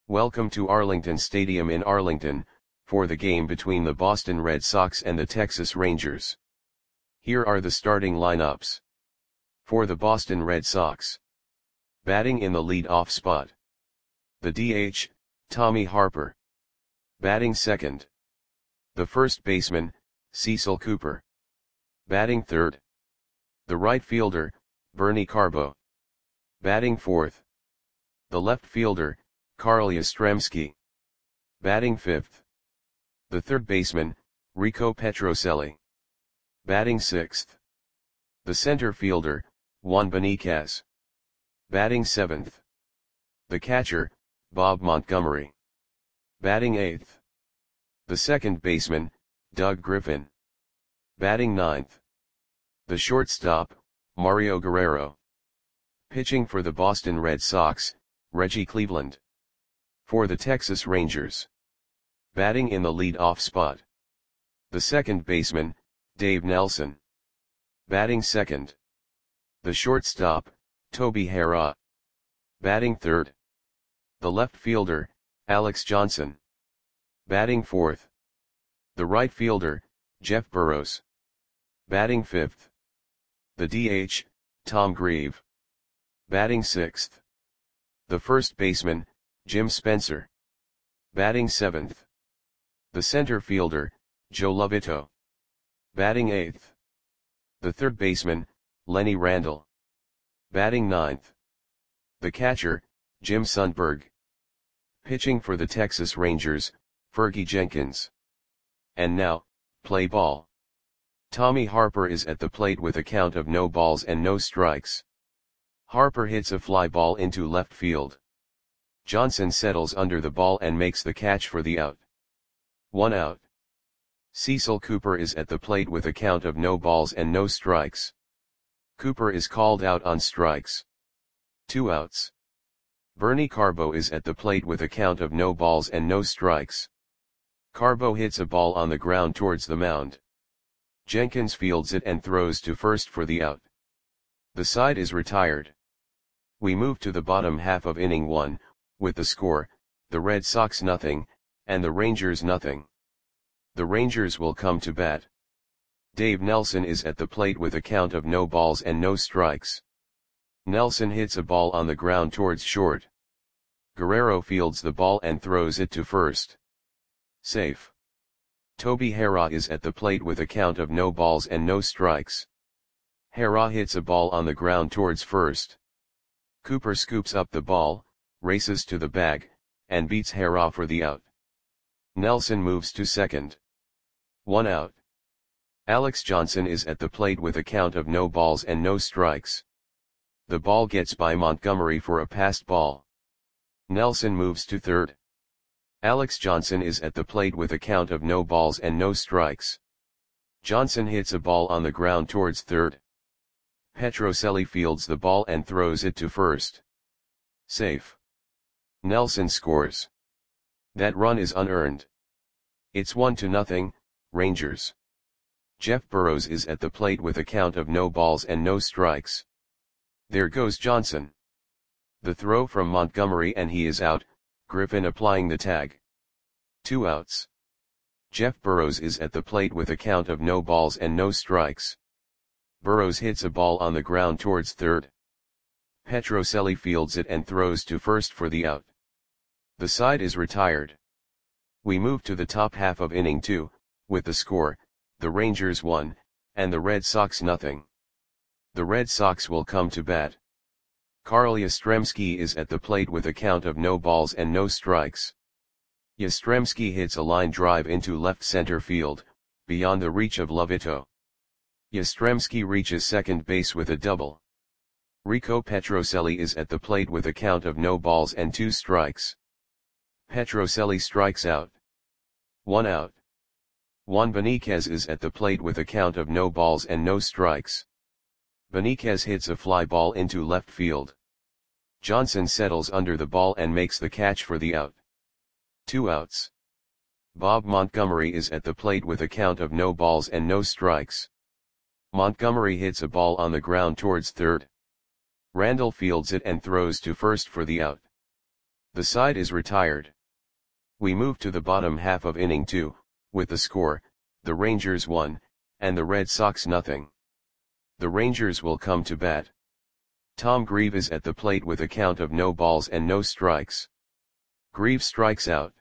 Welcome to Arlington Stadium in Arlington, for the game between the Boston Red Sox and the Texas Rangers. Here are the starting lineups. For the Boston Red Sox. Batting in the lead-off spot. The DH, Tommy Harper. Batting second. The first baseman, Cecil Cooper. Batting third. The right fielder, Bernie Carbo. Batting fourth. The left fielder, Carl Yastrzemski. Batting fifth. The third baseman, Rico Petrocelli. Batting sixth. The center fielder, Juan Beniquez. Batting seventh. The catcher, Bob Montgomery. Batting eighth. The second baseman, Doug Griffin. Batting ninth. The shortstop, Mario Guerrero. Pitching for the Boston Red Sox, Reggie Cleveland. For the Texas Rangers. Batting in the lead-off spot. The second baseman, Dave Nelson. Batting second. The shortstop, Toby Harrah. Batting third. The left fielder, Alex Johnson. Batting fourth. The right fielder, Jeff Burroughs. Batting fifth. The DH, Tom Grieve. Batting sixth. The first baseman, Jim Spencer. Batting seventh. The center fielder, Joe Lovito. Batting eighth. The third baseman, Lenny Randle. Batting ninth. The catcher, Jim Sundberg. Pitching for the Texas Rangers, Fergie Jenkins. And now, play ball. Tommy Harper is at the plate with a count of no balls and no strikes. Harper hits a fly ball into left field. Johnson settles under the ball and makes the catch for the out. 1 out. Cecil Cooper is at the plate with a count of no balls and no strikes. Cooper is called out on strikes. 2 outs. Bernie Carbo is at the plate with a count of no balls and no strikes. Carbo hits a ball on the ground towards the mound. Jenkins fields it and throws to first for the out. The side is retired. We move to the bottom half of inning 1, with the score, the Red Sox 0, and the Rangers 0. The Rangers will come to bat. Dave Nelson is at the plate with a count of no balls and no strikes. Nelson hits a ball on the ground towards short. Guerrero fields the ball and throws it to first. Safe. Toby Harrah is at the plate with a count of no balls and no strikes. Harrah hits a ball on the ground towards first. Cooper scoops up the ball, races to the bag, and beats Harrah for the out. Nelson moves to second. 1 out. Alex Johnson is at the plate with a count of no balls and no strikes. The ball gets by Montgomery for a passed ball. Nelson moves to third. Alex Johnson is at the plate with a count of no balls and no strikes. Johnson hits a ball on the ground towards third. Petrocelli fields the ball and throws it to first. Safe. Nelson scores. That run is unearned. It's 1-0, Rangers. Jeff Burroughs is at the plate with a count of no balls and no strikes. There goes Johnson. The throw from Montgomery and he is out, Griffin applying the tag. 2 outs. Jeff Burroughs is at the plate with a count of no balls and no strikes. Burroughs hits a ball on the ground towards third. Petrocelli fields it and throws to first for the out. The side is retired. We move to the top half of inning 2, with the score, the Rangers 1, and the Red Sox 0. The Red Sox will come to bat. Carl Yastrzemski is at the plate with a count of no balls and no strikes. Yastrzemski hits a line drive into left center field, beyond the reach of Lovito. Yastrzemski reaches second base with a double. Rico Petrocelli is at the plate with a count of no balls and 2 strikes. Petrocelli strikes out. 1 out. Juan Beniquez is at the plate with a count of no balls and no strikes. Beniquez hits a fly ball into left field. Johnson settles under the ball and makes the catch for the out. 2 outs. Bob Montgomery is at the plate with a count of no balls and no strikes. Montgomery hits a ball on the ground towards third. Randle fields it and throws to first for the out. The side is retired. We move to the bottom half of inning 2, with the score, the Rangers 1, and the Red Sox nothing. The Rangers will come to bat. Tom Grieve is at the plate with a count of no balls and no strikes. Grieve strikes out.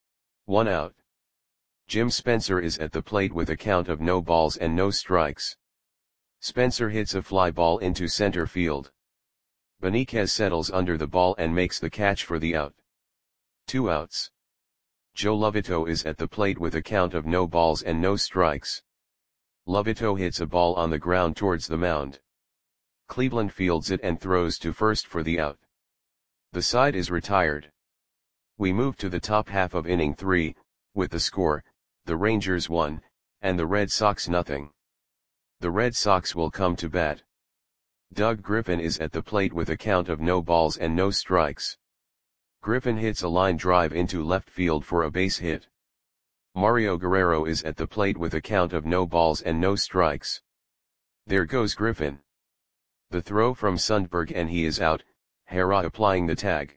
1 out. Jim Spencer is at the plate with a count of no balls and no strikes. Spencer hits a fly ball into center field. Benitez settles under the ball and makes the catch for the out. 2 outs. Joe Lovito is at the plate with a count of no balls and no strikes. Lovito hits a ball on the ground towards the mound. Cleveland fields it and throws to first for the out. The side is retired. We move to the top half of inning 3, with the score, the Rangers 1, and the Red Sox nothing. The Red Sox will come to bat. Doug Griffin is at the plate with a count of no balls and no strikes. Griffin hits a line drive into left field for a base hit. Mario Guerrero is at the plate with a count of no balls and no strikes. There goes Griffin. The throw from Sundberg and he is out, Hera applying the tag.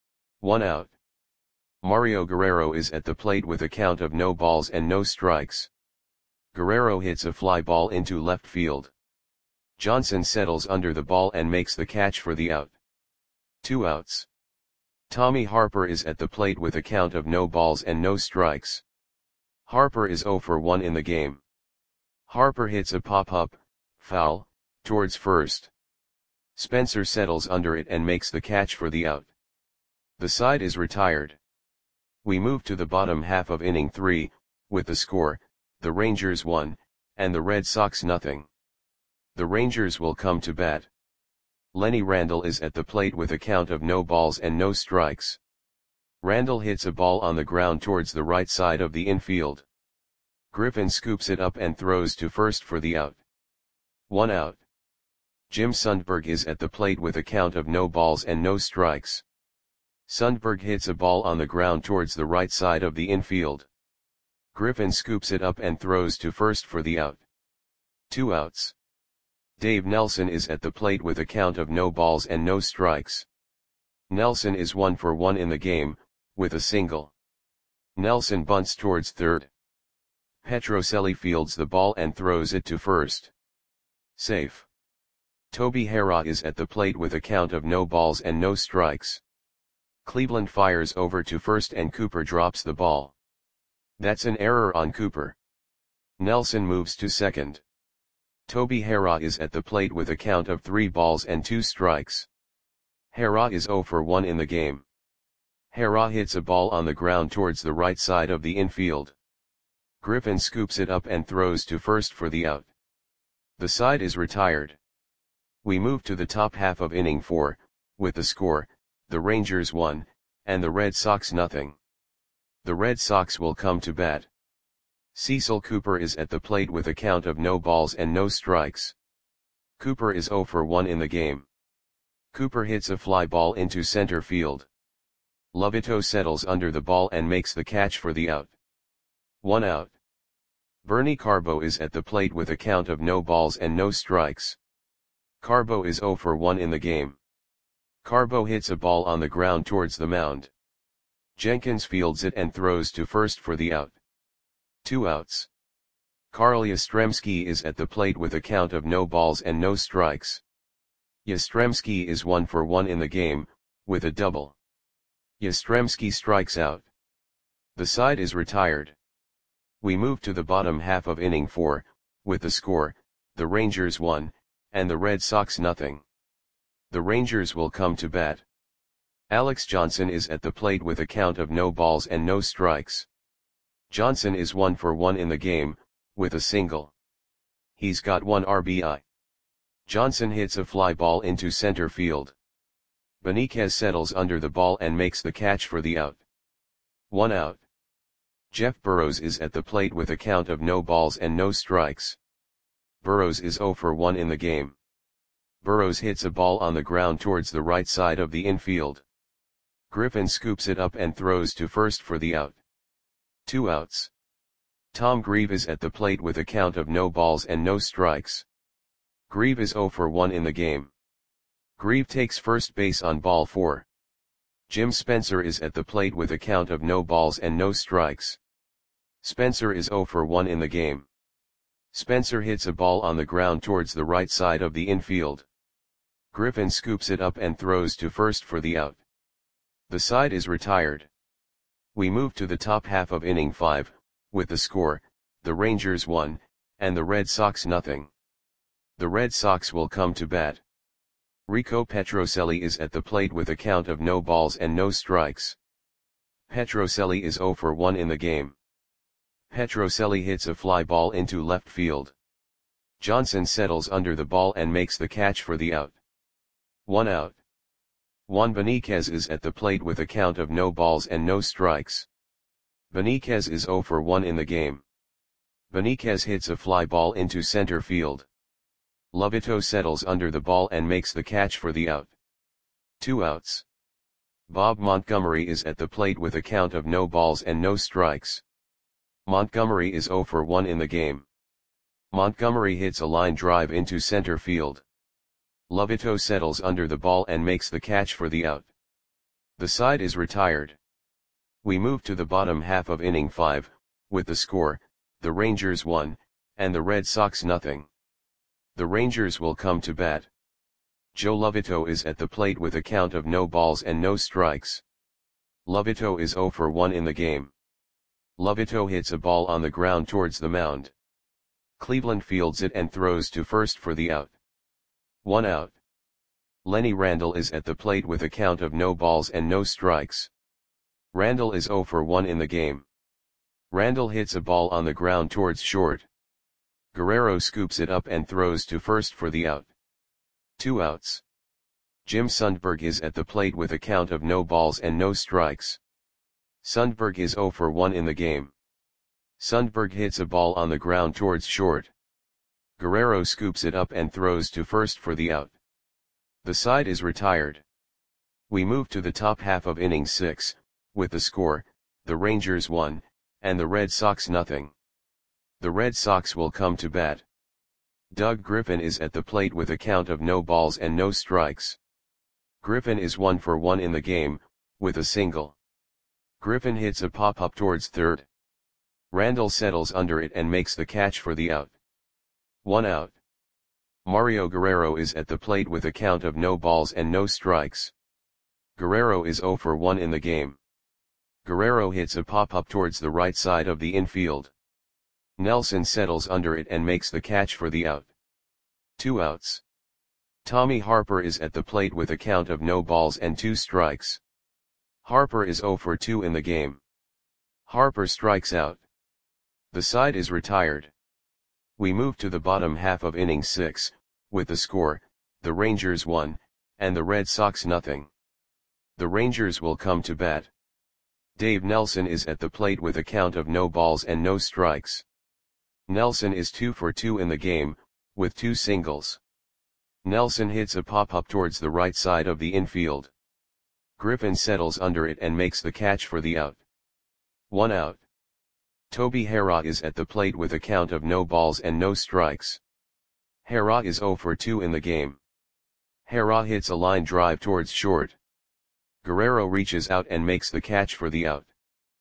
1 out. Mario Guerrero is at the plate with a count of no balls and no strikes. Guerrero hits a fly ball into left field. Johnson settles under the ball and makes the catch for the out. 2 outs. Tommy Harper is at the plate with a count of no balls and no strikes. Harper is 0 for 1 in the game. Harper hits a pop-up, foul, towards first. Spencer settles under it and makes the catch for the out. The side is retired. We move to the bottom half of inning 3, with the score, the Rangers 1, and the Red Sox nothing. The Rangers will come to bat. Lenny Randle is at the plate with a count of no balls and no strikes. Randle hits a ball on the ground towards the right side of the infield. Griffin scoops it up and throws to first for the out. 1 out. Jim Sundberg is at the plate with a count of no balls and no strikes. Sundberg hits a ball on the ground towards the right side of the infield. Griffin scoops it up and throws to first for the out. 2 outs. Dave Nelson is at the plate with a count of no balls and no strikes. Nelson is 1 for 1 in the game, with a single. Nelson bunts towards third. Petrocelli fields the ball and throws it to first. Safe. Toby Hera is at the plate with a count of no balls and no strikes. Cleveland fires over to first and Cooper drops the ball. That's an error on Cooper. Nelson moves to second. Toby Hera is at the plate with a count of 3 balls and 2 strikes. Hera is 0 for 1 in the game. Hera hits a ball on the ground towards the right side of the infield. Griffin scoops it up and throws to first for the out. The side is retired. We move to the top half of inning 4, with the score, the Rangers 1, and the Red Sox nothing. The Red Sox will come to bat. Cecil Cooper is at the plate with a count of no balls and no strikes. Cooper is 0 for 1 in the game. Cooper hits a fly ball into center field. Lovito settles under the ball and makes the catch for the out. 1 out. Bernie Carbo is at the plate with a count of no balls and no strikes. Carbo is 0 for 1 in the game. Carbo hits a ball on the ground towards the mound. Jenkins fields it and throws to first for the out. 2 outs. Carl Yastrzemski is at the plate with a count of no balls and no strikes. Yastrzemski is 1 for 1 in the game, with a double. Yastrzemski strikes out. The side is retired. We move to the bottom half of inning 4, with the score, the Rangers 1, and the Red Sox nothing. The Rangers will come to bat. Alex Johnson is at the plate with a count of no balls and no strikes. Johnson is 1 for 1 in the game, with a single. He's got 1 RBI. Johnson hits a fly ball into center field. Benitez settles under the ball and makes the catch for the out. 1 out. Jeff Burrows is at the plate with a count of no balls and no strikes. Burrows is 0 for 1 in the game. Burrows hits a ball on the ground towards the right side of the infield. Griffin scoops it up and throws to first for the out. 2 outs. Tom Grieve is at the plate with a count of no balls and no strikes. Grieve is 0 for 1 in the game. Grieve takes first base on ball 4. Jim Spencer is at the plate with a count of no balls and no strikes. Spencer is 0 for 1 in the game. Spencer hits a ball on the ground towards the right side of the infield. Griffin scoops it up and throws to first for the out. The side is retired. We move to the top half of inning 5, with the score, the Rangers 1, and the Red Sox nothing. The Red Sox will come to bat. Rico Petrocelli is at the plate with a count of no balls and no strikes. Petrocelli is 0 for 1 in the game. Petrocelli hits a fly ball into left field. Johnson settles under the ball and makes the catch for the out. 1 out. Juan Beniquez is at the plate with a count of no balls and no strikes. Beniquez is 0 for 1 in the game. Beniquez hits a fly ball into center field. Lovito settles under the ball and makes the catch for the out. 2 outs. Bob Montgomery is at the plate with a count of no balls and no strikes. Montgomery is 0 for 1 in the game. Montgomery hits a line drive into center field. Lovito settles under the ball and makes the catch for the out. The side is retired. We move to the bottom half of inning 5, with the score, the Rangers 1, and the Red Sox nothing. The Rangers will come to bat. Joe Lovito is at the plate with a count of no balls and no strikes. Lovito is 0 for 1 in the game. Lovito hits a ball on the ground towards the mound. Cleveland fields it and throws to first for the out. 1 out. Lenny Randle is at the plate with a count of no balls and no strikes. Randle is 0 for 1 in the game. Randle hits a ball on the ground towards short. Guerrero scoops it up and throws to first for the out. 2 outs. Jim Sundberg is at the plate with a count of no balls and no strikes. Sundberg is 0 for 1 in the game. Sundberg hits a ball on the ground towards short. Guerrero scoops it up and throws to first for the out. The side is retired. We move to the top half of inning 6, with the score, the Rangers 1, and the Red Sox nothing. The Red Sox will come to bat. Doug Griffin is at the plate with a count of no balls and no strikes. Griffin is 1 for 1 in the game, with a single. Griffin hits a pop-up towards third. Randle settles under it and makes the catch for the out. 1 out. Mario Guerrero is at the plate with a count of no balls and no strikes. Guerrero is 0 for 1 in the game. Guerrero hits a pop-up towards the right side of the infield. Nelson settles under it and makes the catch for the out. 2 outs. Tommy Harper is at the plate with a count of no balls and 2 strikes. Harper is 0 for 2 in the game. Harper strikes out. The side is retired. We move to the bottom half of inning 6, with the score, the Rangers 1, and the Red Sox nothing. The Rangers will come to bat. Dave Nelson is at the plate with a count of no balls and no strikes. Nelson is 2 for 2 in the game, with 2 singles. Nelson hits a pop-up towards the right side of the infield. Griffin settles under it and makes the catch for the out. 1 out. Toby Harrah is at the plate with a count of no balls and no strikes. Harrah is 0 for 2 in the game. Harrah hits a line drive towards short. Guerrero reaches out and makes the catch for the out.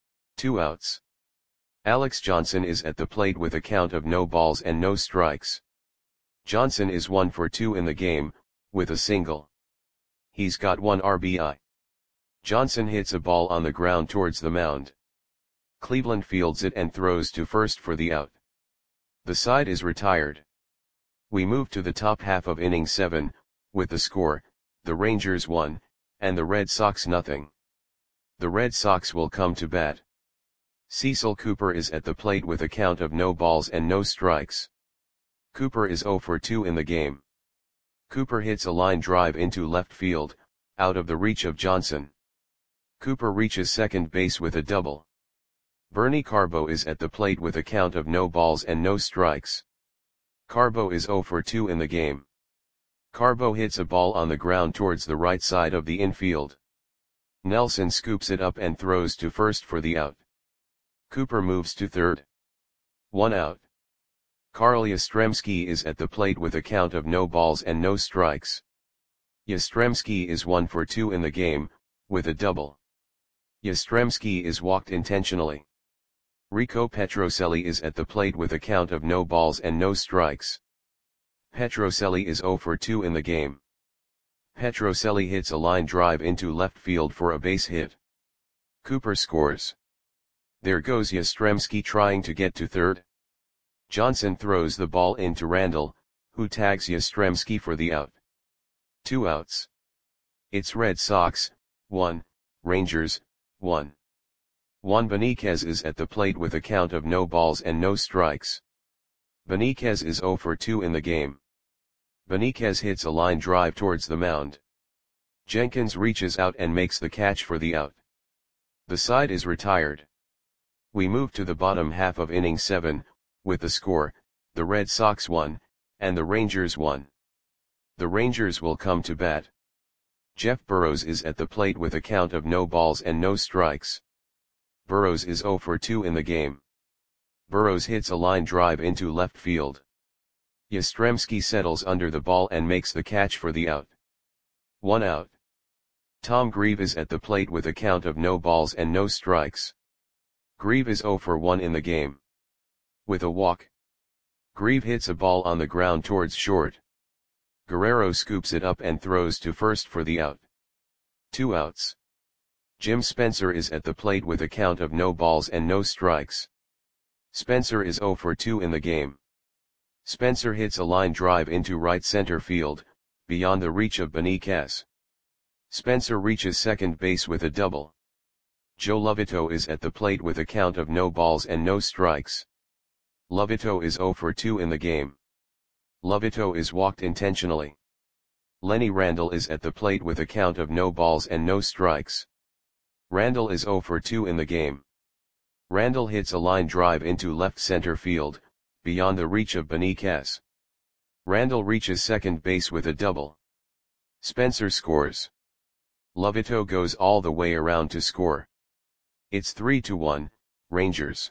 2 outs. Alex Johnson is at the plate with a count of no balls and no strikes. Johnson is 1 for 2 in the game, with a single. He's got 1 RBI. Johnson hits a ball on the ground towards the mound. Cleveland fields it and throws to first for the out. The side is retired. We move to the top half of inning 7, with the score, the Rangers 1, and the Red Sox nothing. The Red Sox will come to bat. Cecil Cooper is at the plate with a count of no balls and no strikes. Cooper is 0 for 2 in the game. Cooper hits a line drive into left field, out of the reach of Johnson. Cooper reaches second base with a double. Bernie Carbo is at the plate with a count of no balls and no strikes. Carbo is 0 for 2 in the game. Carbo hits a ball on the ground towards the right side of the infield. Nelson scoops it up and throws to first for the out. Cooper moves to third. 1 out. Carl Yastrzemski is at the plate with a count of no balls and no strikes. Yastrzemski is 1 for 2 in the game, with a double. Yastrzemski is walked intentionally. Rico Petrocelli is at the plate with a count of no balls and no strikes. Petrocelli is 0 for 2 in the game. Petrocelli hits a line drive into left field for a base hit. Cooper scores. There goes Yastrzemski trying to get to third. Johnson throws the ball into Randall, who tags Yastrzemski for the out. 2 outs. It's Red Sox, 1, Rangers, 1. Juan Benitez is at the plate with a count of no balls and no strikes. Benitez is 0 for 2 in the game. Benitez hits a line drive towards the mound. Jenkins reaches out and makes the catch for the out. The side is retired. We move to the bottom half of inning 7, with the score, the Red Sox 1, and the Rangers 1. The Rangers will come to bat. Jeff Burrows is at the plate with a count of no balls and no strikes. Burrows is 0 for 2 in the game. Burrows hits a line drive into left field. Yastrzemski settles under the ball and makes the catch for the out. 1 out. Tom Grieve is at the plate with a count of no balls and no strikes. Grieve is 0 for 1 in the game. With a walk. Grieve hits a ball on the ground towards short. Guerrero scoops it up and throws to first for the out. 2 outs. Jim Spencer is at the plate with a count of no balls and no strikes. Spencer is 0 for 2 in the game. Spencer hits a line drive into right center field, beyond the reach of Benitez. Spencer reaches second base with a double. Joe Lovito is at the plate with a count of no balls and no strikes. Lovito is 0 for 2 in the game. Lovito is walked intentionally. Lenny Randall is at the plate with a count of no balls and no strikes. Randall is 0 for 2 in the game. Randall hits a line drive into left center field, beyond the reach of Benitez. Randall reaches second base with a double. Spencer scores. Lovito goes all the way around to score. It's 3-1, Rangers.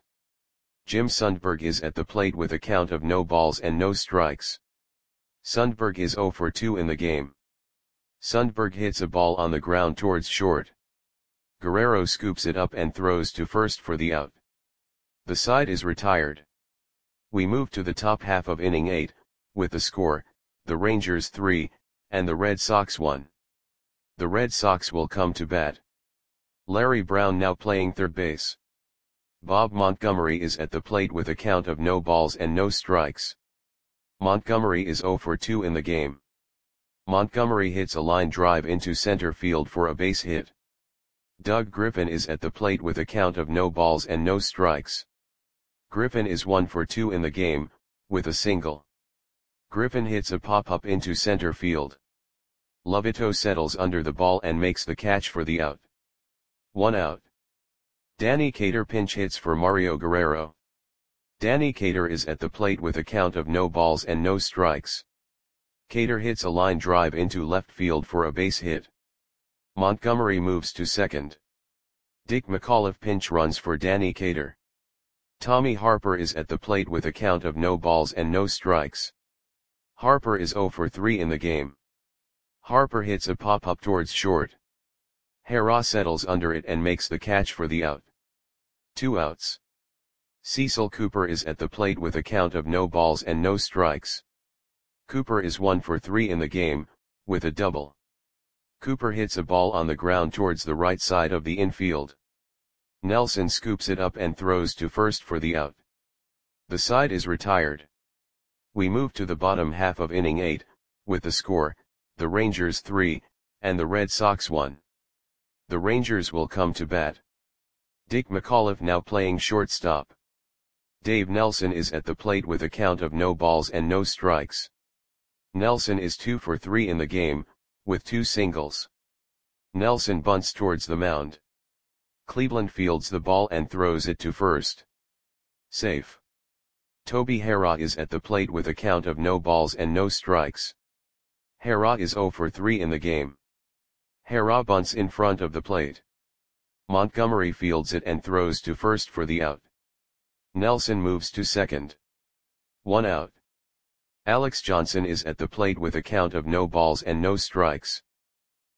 Jim Sundberg is at the plate with a count of no balls and no strikes. Sundberg is 0 for 2 in the game. Sundberg hits a ball on the ground towards short. Guerrero scoops it up and throws to first for the out. The side is retired. We move to the top half of inning 8, with the score, the Rangers 3, and the Red Sox 1. The Red Sox will come to bat. Larry Brown now playing third base. Bob Montgomery is at the plate with a count of no balls and no strikes. Montgomery is 0 for 2 in the game. Montgomery hits a line drive into center field for a base hit. Doug Griffin is at the plate with a count of no balls and no strikes. Griffin is 1 for 2 in the game, with a single. Griffin hits a pop-up into center field. Lovito settles under the ball and makes the catch for the out. 1 out. Danny Cater pinch hits for Mario Guerrero. Danny Cater is at the plate with a count of no balls and no strikes. Cater hits a line drive into left field for a base hit. Montgomery moves to second. Dick McAuliffe pinch runs for Danny Cater. Tommy Harper is at the plate with a count of no balls and no strikes. Harper is 0 for 3 in the game. Harper hits a pop-up towards short. Hera settles under it and makes the catch for the out. 2 outs. Cecil Cooper is at the plate with a count of no balls and no strikes. Cooper is 1 for 3 in the game, with a double. Cooper hits a ball on the ground towards the right side of the infield. Nelson scoops it up and throws to first for the out. The side is retired. We move to the bottom half of inning 8, with the score, the Rangers 3, and the Red Sox 1. The Rangers will come to bat. Dick McAuliffe now playing shortstop. Dave Nelson is at the plate with a count of no balls and no strikes. Nelson is 2 for 3 in the game, with 2 singles. Nelson bunts towards the mound. Cleveland fields the ball and throws it to first. Safe. Toby Hera is at the plate with a count of no balls and no strikes. Hera is 0 for 3 in the game. Hera bunts in front of the plate. Montgomery fields it and throws to first for the out. Nelson moves to second. 1 out. Alex Johnson is at the plate with a count of no balls and no strikes.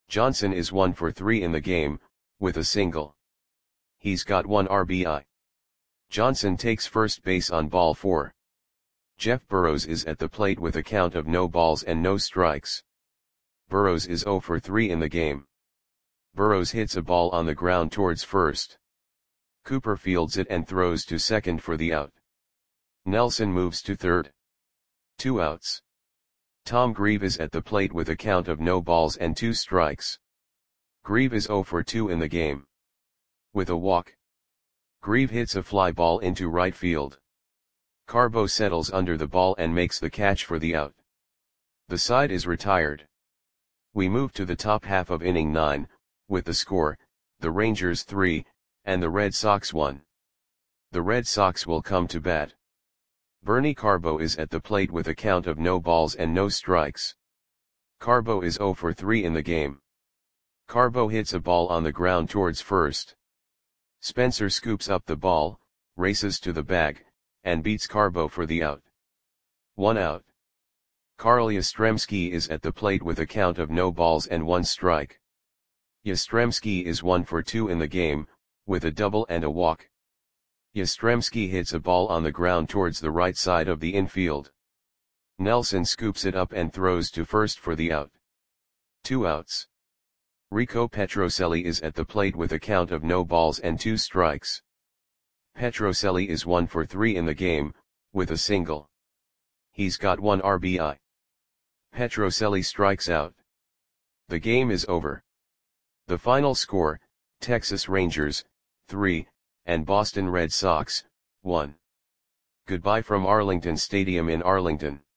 Johnson is 1 for 3 in the game, with a single. He's got 1 RBI. Johnson takes first base on ball 4. Jeff Burrows is at the plate with a count of no balls and no strikes. Burrows is 0 for 3 in the game. Burrows hits a ball on the ground towards first. Cooper fields it and throws to second for the out. Nelson moves to third. 2 outs. Tom Grieve is at the plate with a count of no balls and 2 strikes. Grieve is 0 for 2 in the game. With a walk, Grieve hits a fly ball into right field. Carbo settles under the ball and makes the catch for the out. The side is retired. We move to the top half of inning 9, with the score, the Rangers 3, and the Red Sox 1. The Red Sox will come to bat. Bernie Carbo is at the plate with a count of no balls and no strikes. Carbo is 0 for 3 in the game. Carbo hits a ball on the ground towards first. Spencer scoops up the ball, races to the bag, and beats Carbo for the out. 1 out. Carl Yastrzemski is at the plate with a count of no balls and 1 strike. Yastrzemski is 1 for 2 in the game, with a double and a walk. Yastrzemski hits a ball on the ground towards the right side of the infield. Nelson scoops it up and throws to first for the out. 2 outs. Rico Petrocelli is at the plate with a count of no balls and 2 strikes. Petrocelli is 1 for 3 in the game, with a single. He's got 1 RBI. Petrocelli strikes out. The game is over. The final score, Texas Rangers, 3, and Boston Red Sox, 1. Goodbye from Arlington Stadium in Arlington.